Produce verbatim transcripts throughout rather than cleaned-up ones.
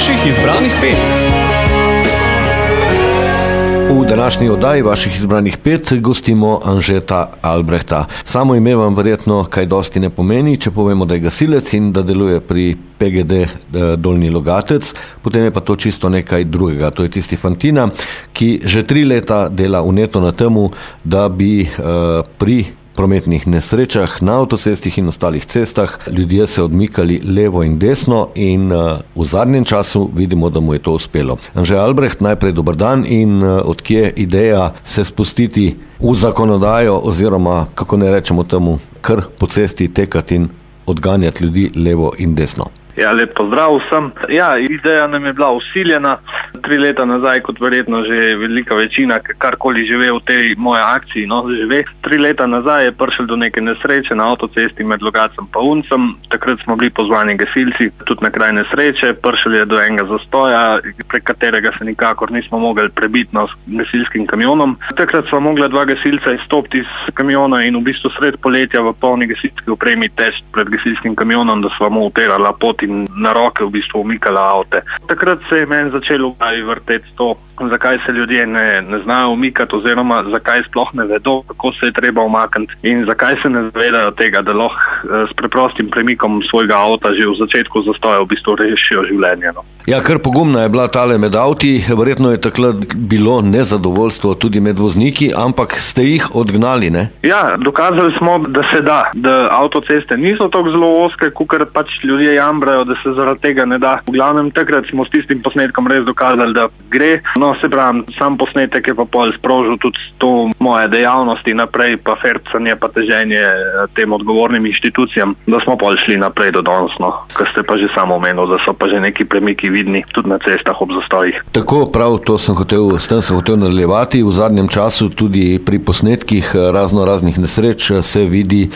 Vaših izbranih pet. V današnji oddaji Vaših izbranih pet gostimo Anžeta Albrehta. Samo ime vam verjetno kaj dosti ne pomeni, če povemo, da je gasilec in da deluje pri P G D Dolnji Logatec, potem je pa to čisto nekaj drugega. To je tisti fantina, ki že tri leta dela vneto na temu, da bi uh, pri prometnih nesrečah na avtocestih in ostalih cestah ljudje se odmikali levo in desno in uh, v zadnjem času vidimo, da mu je to uspelo. Anže Albreht, najprej dober dan in uh, odkje ideja se spustiti v zakonodajo oziroma, kako ne rečemo temu, kar po cesti tekati in odganjati ljudi levo in desno. Ja, lep pozdrav vsem. Ja, ideja nam je bila usiljena. Tri leta nazaj, kot verjetno že velika večina, karkoli žive v tej moje akciji, no, žive. Tri leta nazaj je prišel do neke nesreče na avtocesti med Logacem pa Uncem. Takrat smo bili pozvani gasilci tudi na kraj nesreče. Prišel je do enega zastoja, prek katerega se nikakor nismo mogli prebiti s gasilskim kamionom. Takrat smo mogli dva gasilca izstopiti iz kamiona in v bistvu sred poletja v polni gasilski opremi teči pred gasilskim kamionom, da smo mu uterala pot in na roke v bistvu umikala avte. Takrat se je meni začelo v glavi vrteti to, zakaj se ljudje ne, ne znajo umikati oziroma zakaj sploh ne vedo, kako se je treba umakniti in zakaj se ne zavedajo tega, da lahko s preprostim premikom svojega avta že v začetku zastoja v bistvu rešijo življenje. No. Ja, kar pogumna je bila tale med avti, verjetno je takrat bilo nezadovoljstvo tudi med vozniki, ampak ste jih odgnali, ne? Ja, dokazali smo, da se da, da avtoceste niso tako zelo ozke, kakor pač ljudje jambrajo, da se zaradi tega ne da. V glavnem takrat smo s tistim posnetkom res dokazali, da gre. No, se pravim, sam posnetek je pa pol sprožil tudi to moje dejavnosti naprej, pa fercanje, pa teženje tem odgovornim inštitucijam, da smo pol šli naprej do danes, no. Kar ste pa že samo omenil, da so pa že neki premiki vidni tudi na cestah ob zastojih. Tako, prav, to sem hotel, s tem sem hotel nadaljevati. V zadnjem času tudi pri posnetkih razno raznih nesreč se vidi,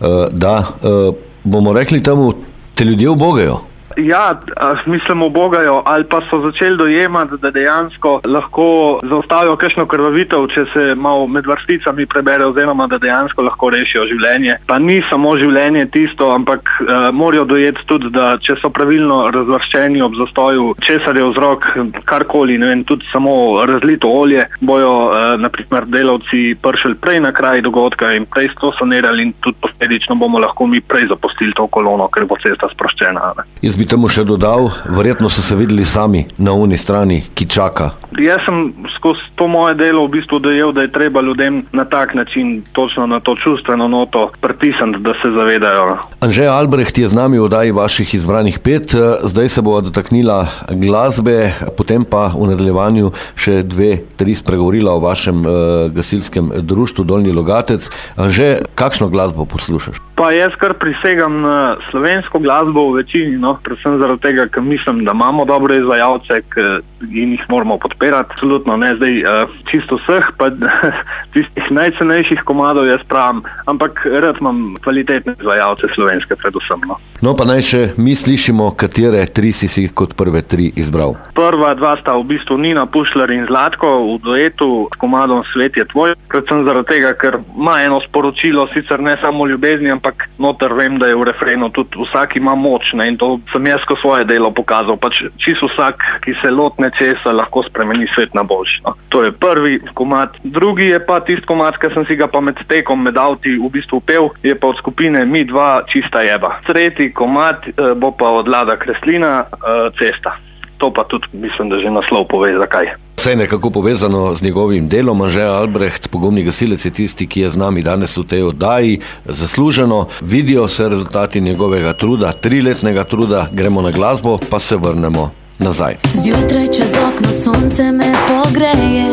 da bomo rekli temu, te ljudje ubogajo. Ja, mislim ubogajo, ali pa so začeli dojemati, da dejansko lahko zaustavijo kakšno krvavitev, če se malo med vrsticami prebere, oziroma da dejansko lahko rešijo življenje. Pa ni samo življenje tisto, ampak uh, morajo dojeti tudi, da če so pravilno razvrščeni ob zastoju, česar je vzrok karkoli, ne vem, tudi samo razlito olje, bojo uh, na primer delavci prišli prej na kraj dogodka in prej to sanirali in tudi posledično bomo lahko mi prej zapustili to kolono, ker bo cesta sproščena. Jaz bi temu še dodal, verjetno so se videli sami na uni strani, ki čaka. Jaz sem skozi to moje delo v bistvu dojel, da je treba ljudem na tak način, točno na to čustveno noto pritisniti, da se zavedajo. Anže Albreht je z nami v oddaji Vaših izbranih pet. Zdaj se bo dotaknila glasbe, potem pa v nadaljevanju še dve, tri spregovorila o vašem uh, gasilskem društvu Dolnji Logatec. Anže, kakšno glasbo poslušaš? Pa jaz kar prisegam na slovensko glasbo v večini, no, predvsem zaradi tega, ker mislim, da imamo dobre izvajalce in jih moramo podpirati. Absolutno ne zdaj uh, čisto vseh, pa tistih najcenejših komadov jaz pravim, ampak rad imam kvalitetne izvajalce slovenske predvsem. No. no pa naj še mi slišimo, katere tri si si kot prve tri izbral. Prva dva sta v bistvu Nina Pušlar in Zlatko v duetu s komadom Svet je tvoj, predvsem zaradi tega, ker ima eno sporočilo, sicer ne samo ljubezni, ampak noter vem, da je v refrenu tudi vsak ima moč, ne, in to sem jaz ko svoje delo pokazal. Pač čisto vsak, ki se lotne česa, lahko spremeni svet na boljši. No. To je prvi komad. Drugi je pa tisti komad, ki sem si ga pa med tekom, med avti v bistvu pel, je pa od skupine Mi dva Čista jeba. Tretji komad eh, bo pa od Lada Kreslina eh, Cesta. To pa tudi mislim, da že naslov pove, zakaj. Vse je nekako povezano z njegovim delom. Anže Albreht, pogumni gasilec, je tisti, ki je z nami danes v tej oddaji. Zasluženo vidijo se rezultati njegovega truda, triletnega truda. Gremo na glasbo, pa se vrnemo nazaj. Zjutraj čez okno sonce me pogreje,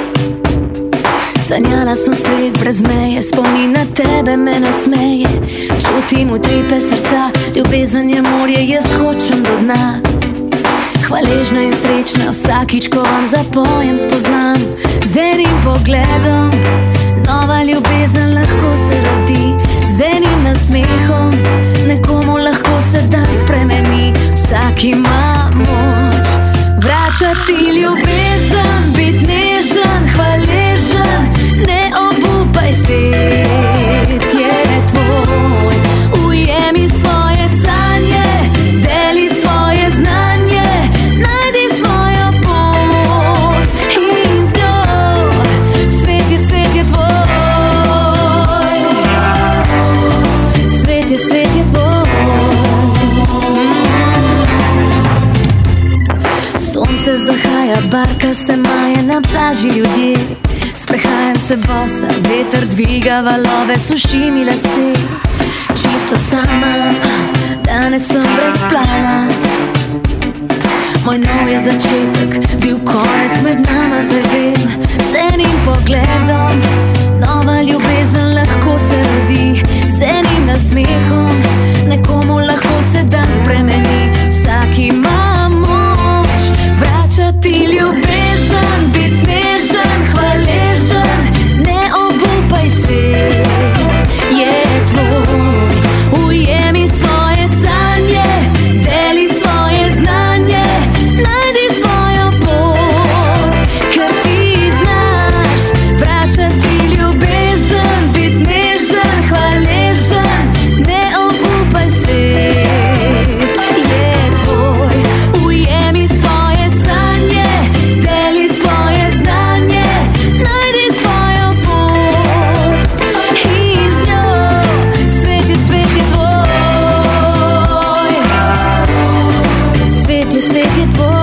sanjala sem svet brez meje, spomin na tebe me nasmeje, čutim utripe srca, ljubezen je morje, jaz hočem do dna. Hvaležna in srečna vsakič, ko vam zapojem, spoznam z enim pogledom, nova ljubezen lahko se rodi, z enim nasmehom nekomu lahko se dan spremeni. Vsak ima moč vračati ljubezen, biti nežen, hvaležen, ne obupaj, svet je tvoj. Ujemi svoje sanje, deli svoje znanje, naj plaži ljudje. Sprehajam se bosa, veter dviga valove, suši mi lase. Čisto sama, danes sem brez plana. Moj nov je začetek, bil konec med nama, zdaj vem. Z enim pogledom, nova ljubezen lahko se rodi. Z enim nasmehom, nekomu lahko se dan spremeni. Vsak ima moč vračati ljubezen, bit nežen, hvaležen. Ne obupaj, svet je tvoj. Ujemi svoje sanje, deli svoje znanje. Najdi svojo pot, ker ti znaš vračati ljubezen, bit nežen, hvaležen. Ne obupaj, svet je tvoj. Ujemi svoje sanje, deli svoje znanje. Najdi svojo pot in z njo svet je, svet je tvoj. Svet je, svet je tvoj.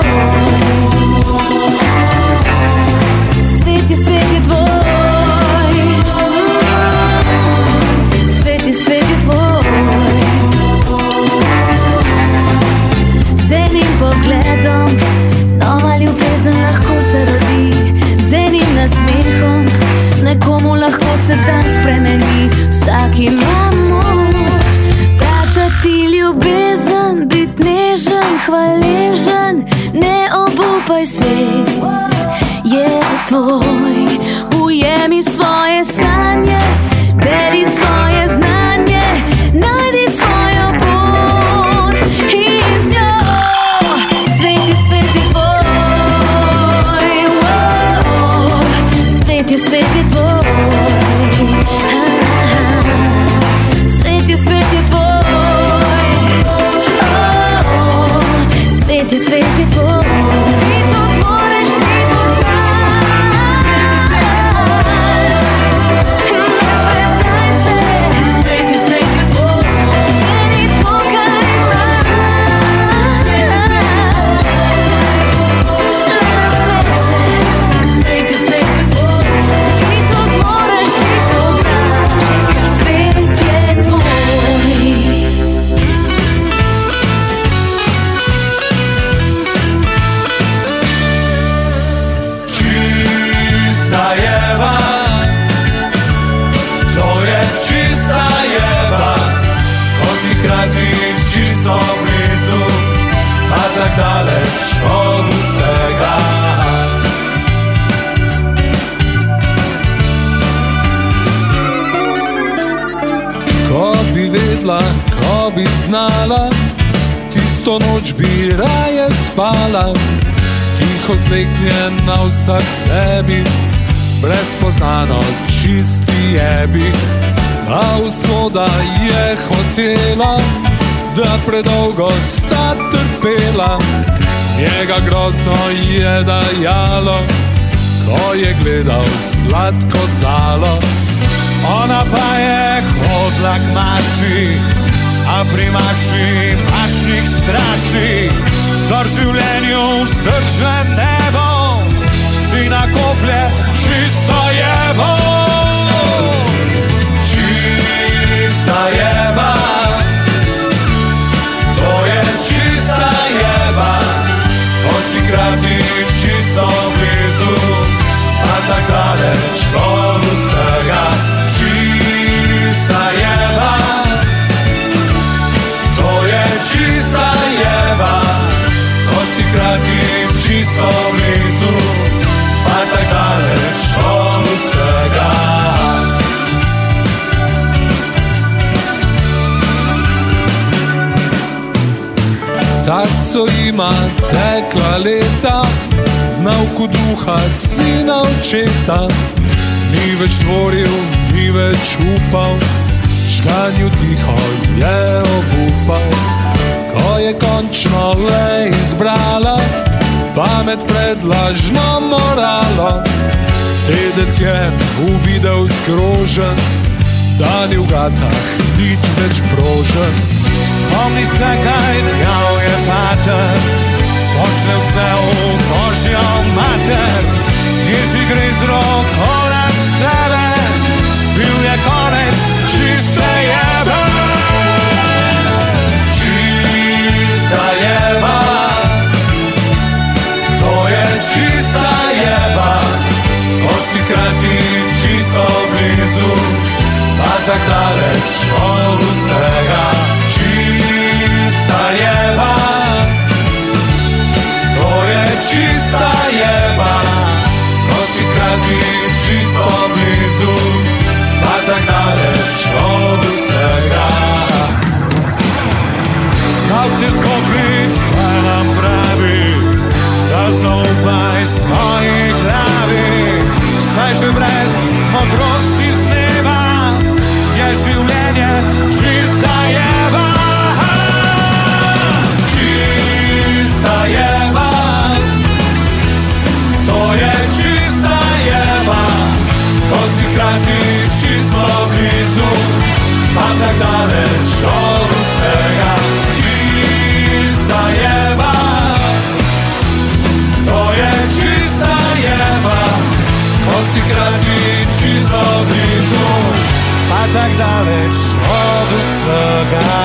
Svet je, svet je tvoj. Svet je, svet je tvoj. Z enim pogledom, nova ljubezen lahko se rodi. Z enim nasmehom, nekomu lahko se dan spremeni. Vsak ima moč vračati ljubezen, bit nežen, hvaležen. Ne obupaj, svet je tvoj. Ujemi svoje sanje, deli svoje znanje. Najdi svojo pot in z njo svet je, svet je tvoj. Wow. Svet je, svet je tvoj. Svet je, svet je tvoj. Oh. Svet je, svet je tvoj. Ti to zmoreš, ti to znaš. Ne predaj se. Svet je, svet je tvoj. Ceni to, kar imaš. Le nasmej se. Svet je, svet je tvoj. Ti to zmoreš, ti to znaš. Svet je tvoj. Čista jeba, to je čista jeba, ko si krati čisto blizu, pa tak daleč od vsega. Ko bi vedla, ko bi znala, tisto noč bi raje spala. Tiho zleknjena vsak sebi, brezpoznano čisti jebi. A usoda je hotela, da predolgo sta trpela. Njega grozno je dajalo, ko je gledal sladko zalo. Ona pa je hodla k maši, a pri maši mašnih straši. Dar življenju vzdržen nebo, si nakoplje čisto jebo. Čista jeba, to je čista jeba, ko si krati čisto blizu, a tak daleč od vsega. Čista jeba, to je čista jeba, ko si krati čisto blizu, pa tak daleč od vsega. Tak so jima tekla leta, v nauku duha sina očeta. Ni več tvoril, ni več upal, žganju tiho je obupal. Ko je končno le izbrala pamet pred lažno moralo, dedec je uvidel zgrožen, da ni v gatah nič več prožen. Spomni se, kaj djal je pater, pošle vse v Božjo mater. in si griz roko nad sebe, bil je konec čiste jebe. Čista jeba, to je čista jeba, ko si krati čisto blizu, pa tak daleč od vsega. Čista jeba, to je čista jeba, ko si krati čisto blizu, pa tak daleč od vsega. Kak ti zgodbic se nam pravi, da zaupaj svoji glavi, saj že brez modrosti z neba je življenje čista jeba. Čista jeba, to je čista jeba, ko si krati čisto blizu, pa tak daleč od vsega. Čista jeba, to je čista jeba, ko si krati čisto blizu, pa tak daleč od vsega.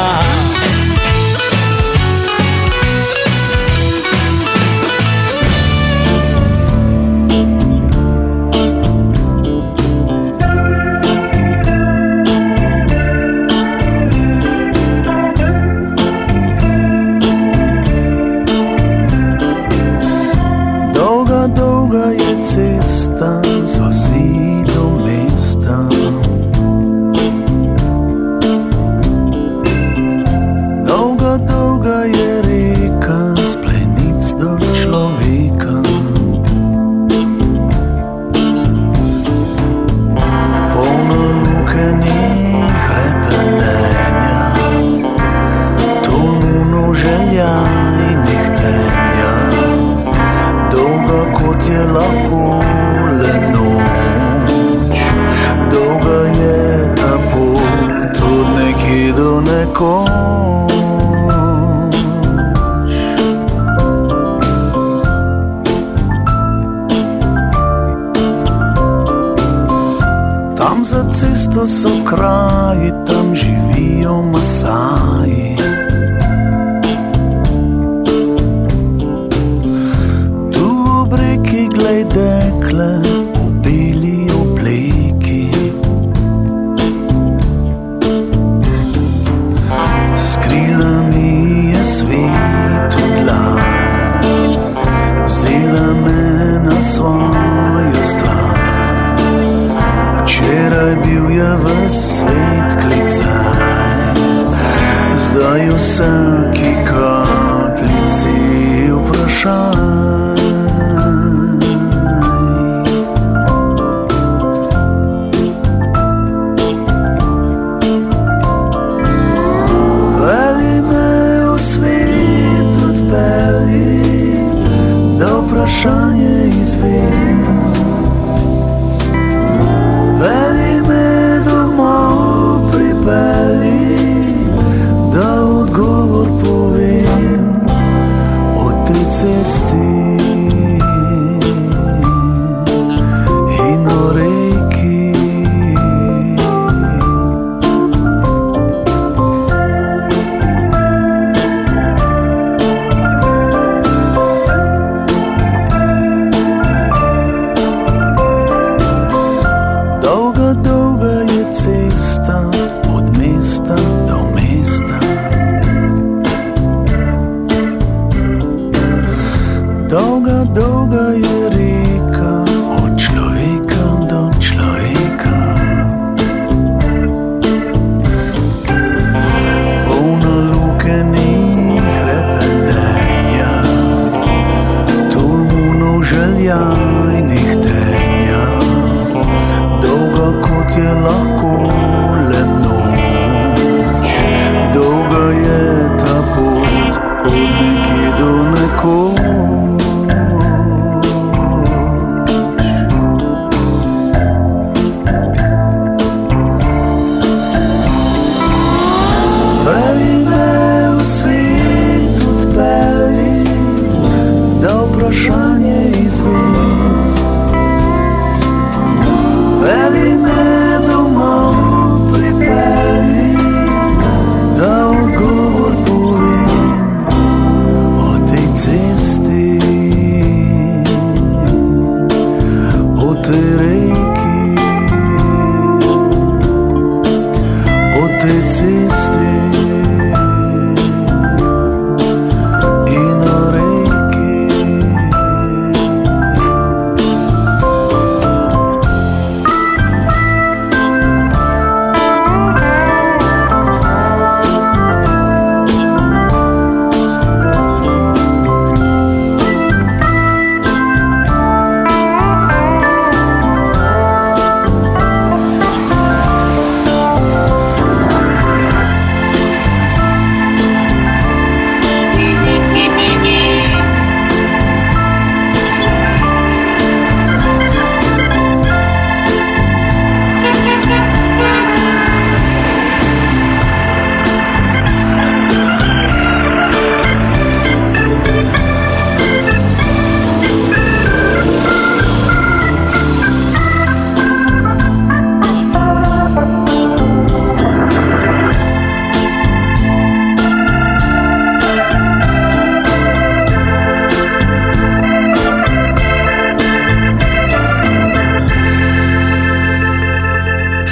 So kraji, tam živijo Masaji. Tu ob reki glej dekle v beli obleki, s krilami je svet odlal, vzela me na svojo stran. Včeraj bil je ves svet klicaj, zdaj vsaki kapljici vprašaj. Veli me v svet odpelji, da vprašanje izvem. Veli me domov pripelji, da odgovor povem o tej cesti in o reki.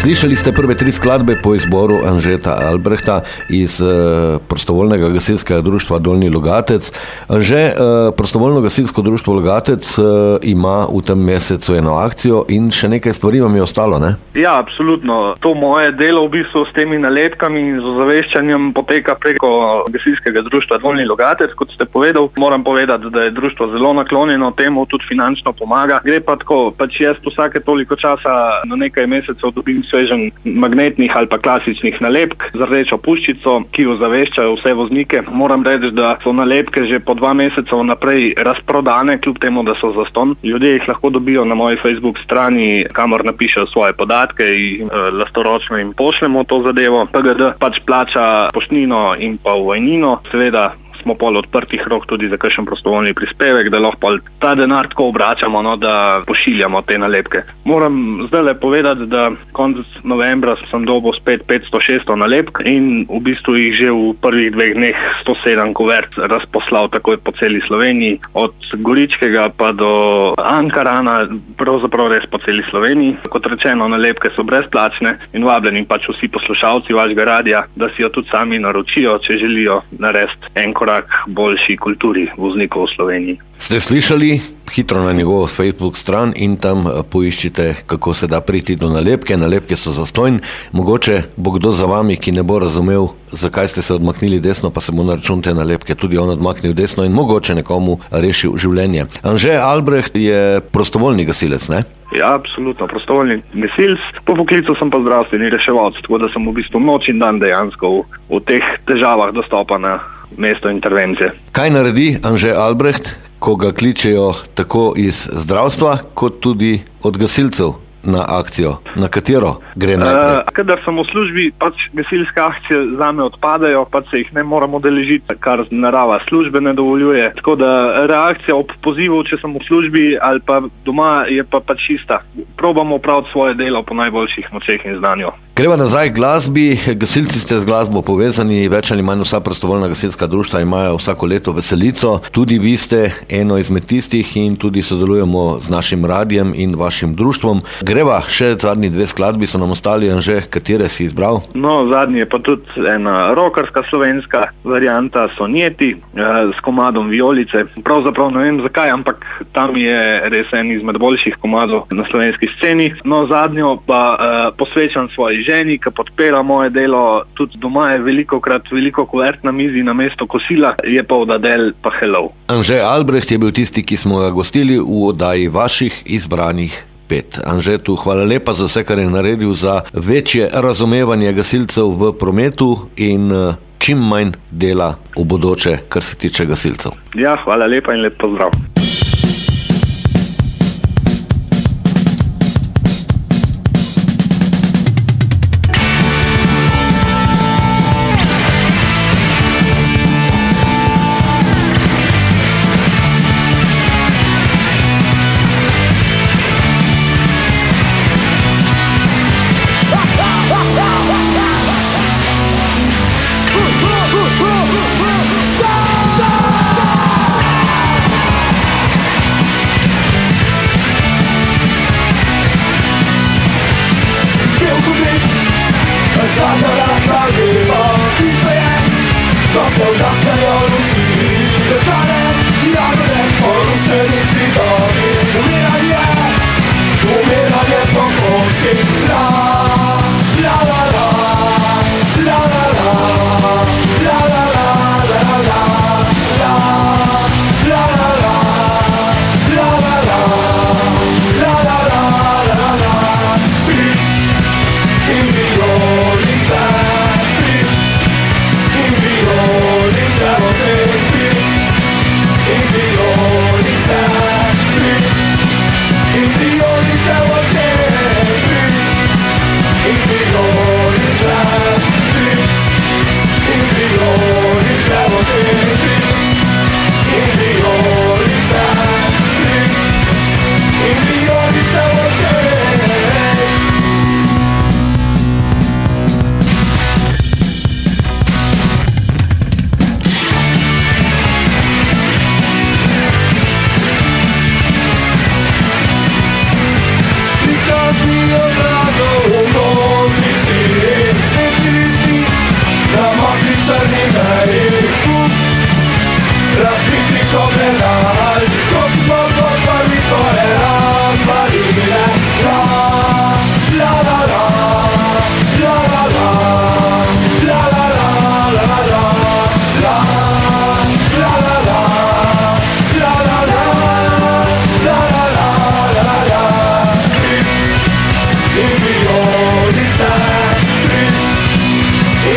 Slišali ste prve tri skladbe po izboru Anžeta Albrehta iz uh, prostovoljnega gasilskega društva Dolnji Logatec. Anže, uh, prostovoljno gasilsko društvo Logatec uh, ima v tem mesecu eno akcijo in še nekaj stvari vam je ostalo, ne? Ja, absolutno. To moje delo v bistvu s temi nalepkami in z ozaveščanjem poteka preko gasilskega društva Dolnji Logatec, kot ste povedal. Moram povedati, da je društvo zelo naklonjeno temu, tudi finančno pomaga. Gre pa tako, pač jaz vsake toliko časa na nekaj mesecev dobim svežen magnetnih ali pa klasičnih nalepk z rdečo puščico, ki ozaveščajo vse voznike. Moram reči, da so nalepke že po dva meseca naprej razprodane, kljub temu, da so zastonj. Ljudje jih lahko dobijo na moji Facebook strani, kamor napišejo svoje podatke in e, lastoročno jim pošljemo to zadevo. P G D pač plača poštnino in pa vojnino, seveda smo pol odprtih rok tudi za kakšen prostovoljni prispevek, da lahko pol ta denar tako obračamo, no, da pošiljamo te nalepke. Moram zdaj le povedati, da konec novembra sem dobil spet petsto šeststo nalepk in v bistvu jih že v prvih dveh dneh sto sedem kuvert razposlal takoj po celi Sloveniji, od Goričkega pa do Ankarana, pravzaprav res po celi Sloveniji. Kot rečeno, nalepke so brezplačne in vabljeni pač vsi poslušalci vašega radia, da si jo tudi sami naročijo, če želijo narediti en korak boljši kulturi voznikov v Sloveniji. Ste slišali? Hitro na njegovo Facebook stran in tam poiščite, kako se da priti do nalepke. Nalepke so zastonj. Mogoče bo kdo za vami, ki ne bo razumel, zakaj ste se odmaknili desno, pa se bo na račun te nalepke tudi on odmaknil desno in mogoče nekomu rešil življenje. Anže Albreht je prostovoljni gasilec, ne? Ja, absolutno, prostovoljni gasilec. Po poklicu sem pa zdravstveni reševalec, tako da sem v bistvu noč in dan dejansko v, v teh težavah dostopa na mesto intervencije. Kaj naredi Anže Albreht, ko ga kličejo tako iz zdravstva, kot tudi od gasilcev na akcijo? Na katero gre najprej? Uh, kadar sem v službi, pač gasilske akcije zame odpadajo, pač se jih ne moram udeležiti, kar narava službe ne dovoljuje. Tako da reakcija ob pozivu, če sem v službi ali pa doma, je pa pač čista. Probamo opraviti svoje delo po najboljših močeh in znanju. Greva nazaj k glasbi. Gasilci ste z glasbo povezani, več ali manj vsa prostovoljna gasilska društva imajo vsako leto veselico. Tudi vi ste eno izmed tistih in tudi sodelujemo z našim radijem in vašim društvom. Greva še zadnji dve skladbi, so nam ostali. Anže, katere si izbral? No, zadnji je pa tudi ena rokarska slovenska varianta Sonjeti eh, s komadom Violice. Pravzaprav ne vem zakaj, ampak tam je res en izmed boljših komadov na slovenski sceni. No, zadnjo pa eh, posvečam svoji ženi, ki podpira moje delo. Tudi doma je velikokrat veliko kuvert na mizi na mesto kosila, je pa od Adele pa Hello. Anže Albreht je bil tisti, ki smo ga gostili v oddaji vaših izbranih pet. Anžetu, hvala lepa za vse, kar je naredil za večje razumevanje gasilcev v prometu in čim manj dela v bodoče, kar se tiče gasilcev. Ja, hvala lepa in lep pozdrav.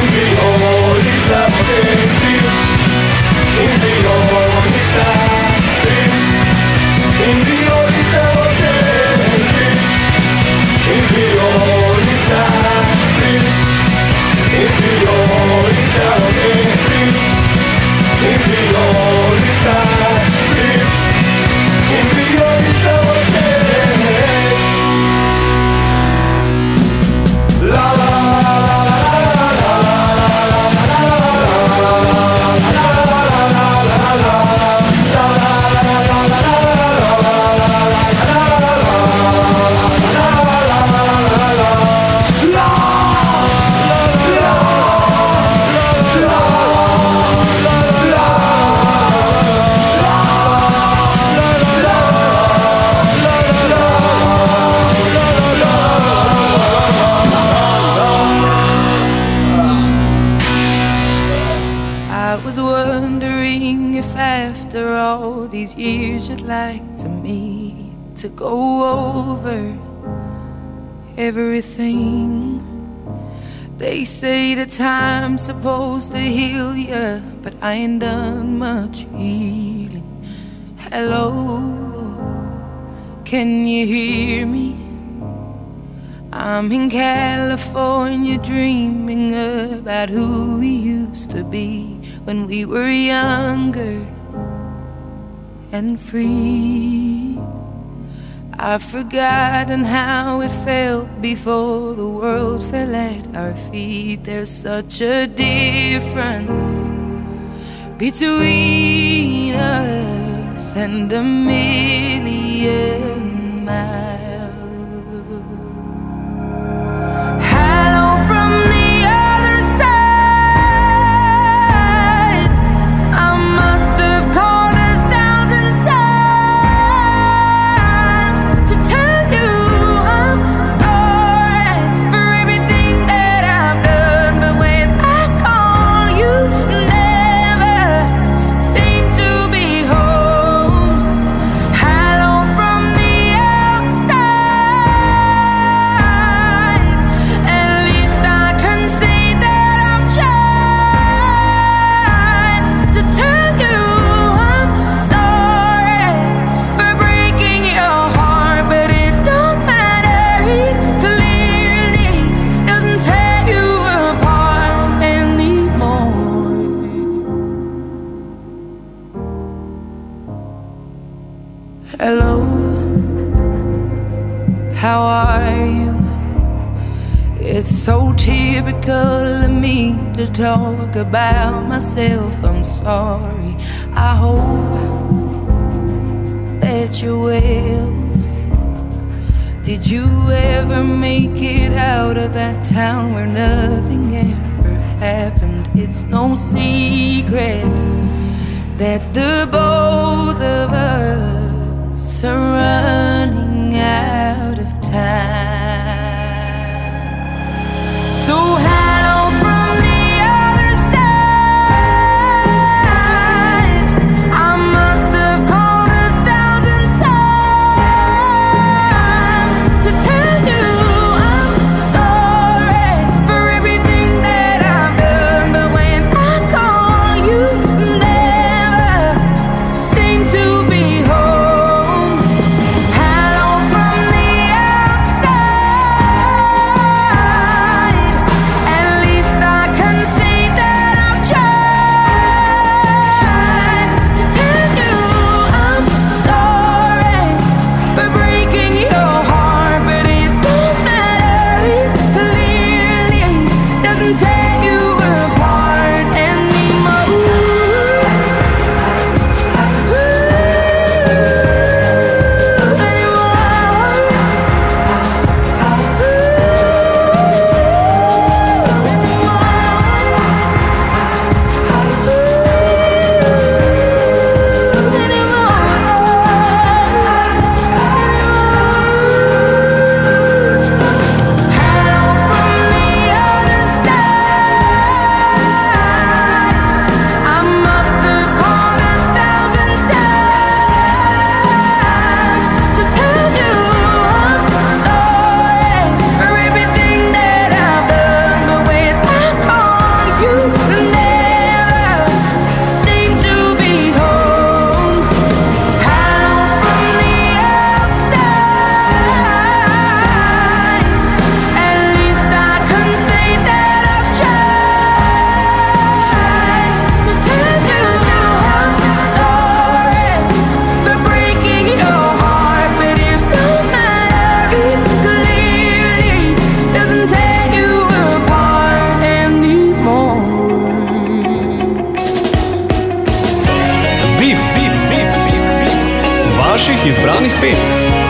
To go over everything. They say the time's supposed to heal ya, but I ain't done much healing. Hello, can you hear me? I'm in California dreaming about who we used to be when we were younger and free. I've forgotten how it felt before the world fell at our feet. There's such a difference between us and a million miles. Hello from the other side. I must have called a thousand times to tell you I'm sorry for everything that I've done. But when I call, you never seem to be home. Hello from the outside. At least I can say that I've tried to tell you I'm sorry for breaking your heart, but it don't matter. It clearly doesn't tear you apart anymore. Hello, how are you? It's so typical of me to talk about myself. I'm sorry. I hope that you're well. Did you ever make it out of that town where nothing ever happened? It's no secret that the both of us are running out of time. So hello from the other side. I must have called a thousand times to tell you I'm sorry for everything that I've done. But when I call, you never seem to be home. Hello from the outside. Vaših izbranih pet.